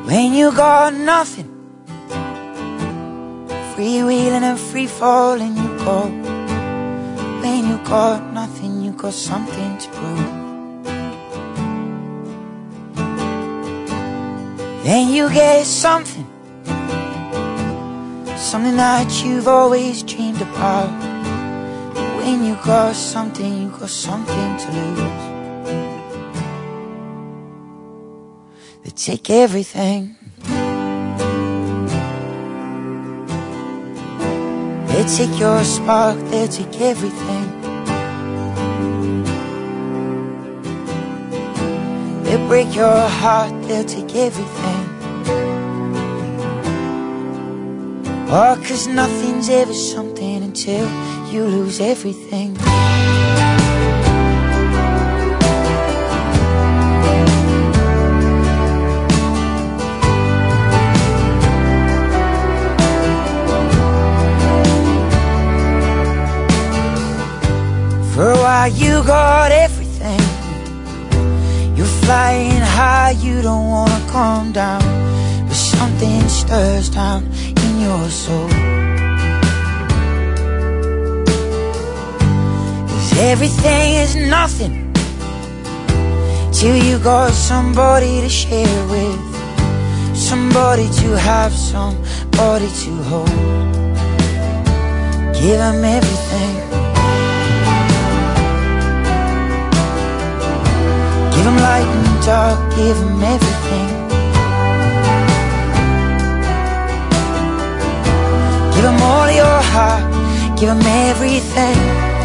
When you got nothing, freewheeling and free falling you go. When you got nothing, you got something to prove. Then you get something, something that you've always dreamed about. When you got something, you got something to lose. They take everything. They take your spark, they take everything. They break your heart, they'll take everything. Oh, 'cause nothing's ever something until you lose everything. For a while you got everything. You're flying high, you don't wanna calm down. But something stirs down in your soul. 'Cause everything is nothing till you got somebody to share with, somebody to have, somebody to hold. Give them everything. Give them light and dark, give them everything. Give them all your heart, give them everything.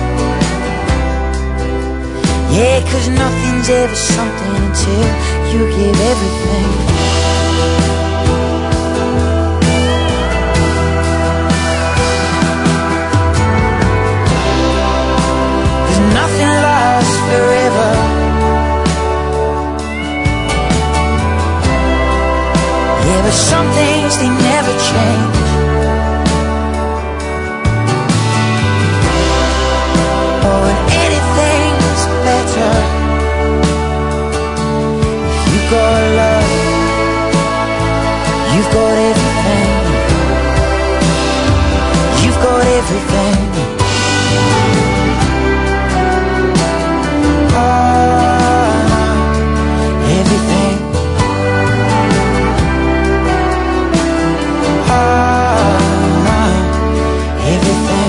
Yeah, 'cause nothing's ever something until you give everything. Nothing lasts forever. Yeah, but some things, they never change. Oh, and anything's better if you got love. You've got everything. You've got everything. Everything. Everything.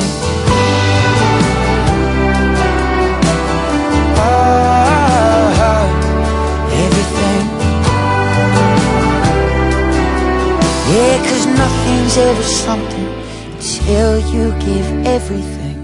Everything. Yeah, 'cause nothing's ever something till you give everything.